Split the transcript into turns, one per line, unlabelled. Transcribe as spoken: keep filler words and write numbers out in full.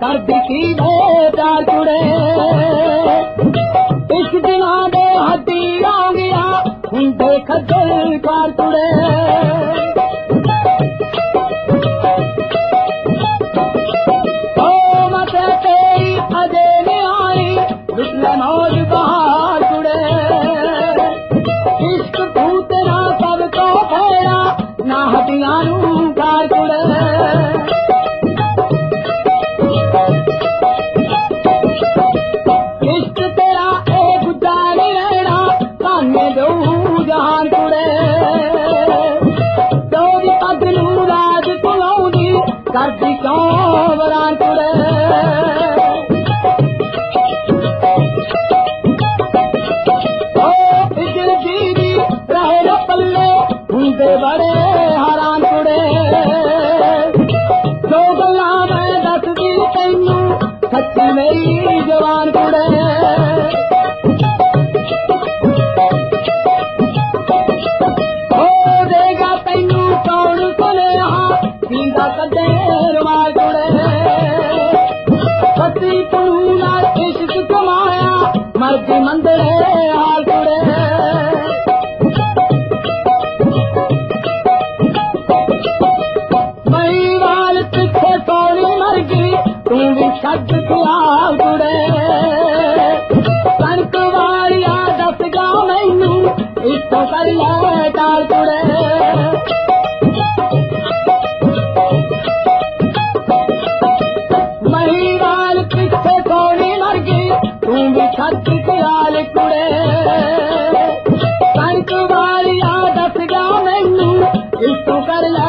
करदी की प्यार कुड़े इस दिना दे हड्डी आ गया हुंदे खज्जल कार कुड़े ओ मते तेरी अजे ने आई बिस्ले मौज बहार कुड़े इश्क भूतना सब तो फेरा ना हड्डियां नू कार कुड़े जहान कुड़े चौदी पग नू राज पुलाउंदी करदी क्यों वरान कुड़े ओ इजर दीदी रहे न पल्ले हुंदे बड़े हैरान कुड़े दो गल्लां मैं दसदी तैनू सच्ची मेरी जवान कुड़े सती पुरूना इश्क कमाया मर्जी मंदरे हाल कुड़े मई वाल पिछे सोनी मरगी तू भी छद ख्याल कुड़े कनक वालिया दस जा मैनू इतो कर ले टाल कुड़े छत ख्याल कुड़े कनक वालिया दस जा मैनू इस तो कर ले